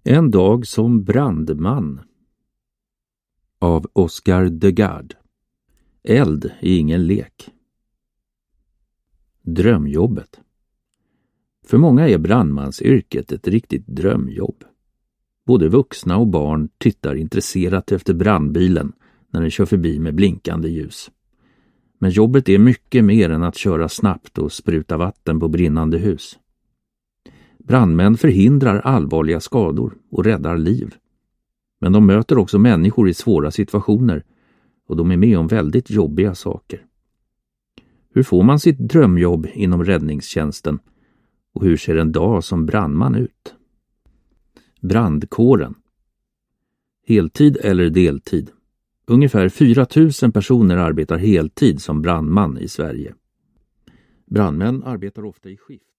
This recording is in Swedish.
En dag som brandman av Oscar de Gard. Eld är ingen lek. Drömjobbet. För många är brandmansyrket ett riktigt drömjobb. Både vuxna och barn tittar intresserat efter brandbilen när den kör förbi med blinkande ljus. Men jobbet är mycket mer än att köra snabbt och spruta vatten på brinnande hus. Brandmän förhindrar allvarliga skador och räddar liv. Men de möter också människor i svåra situationer och de är med om väldigt jobbiga saker. Hur får man sitt drömjobb inom räddningstjänsten och hur ser en dag som brandman ut? Brandkåren. Heltid eller deltid. Ungefär 4 000 personer arbetar heltid som brandman i Sverige. Brandmän arbetar ofta i skift.